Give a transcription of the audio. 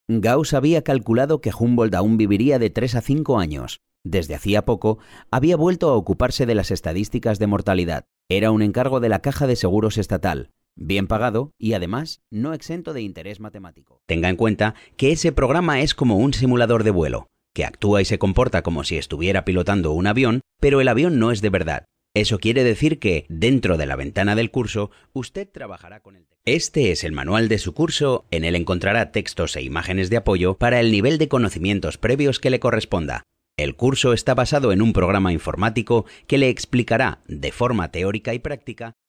Gauss había calculado que Humboldt aún viviría de 3 a 5 años. Desde hacía poco, había vuelto a ocuparse de las estadísticas de mortalidad. Era un encargo de la Caja de Seguros Estatal, bien pagado y además no exento de interés matemático. Tenga en cuenta que ese programa es como un simulador de vuelo, que actúa y se comporta como si estuviera pilotando un avión, pero el avión no es de verdad. Eso quiere decir que, dentro de la ventana del curso, usted trabajará con el texto. Este es el manual de su curso. En él encontrará textos e imágenes de apoyo para el nivel de conocimientos previos que le corresponda. El curso está basado en un programa informático que le explicará, de forma teórica y práctica,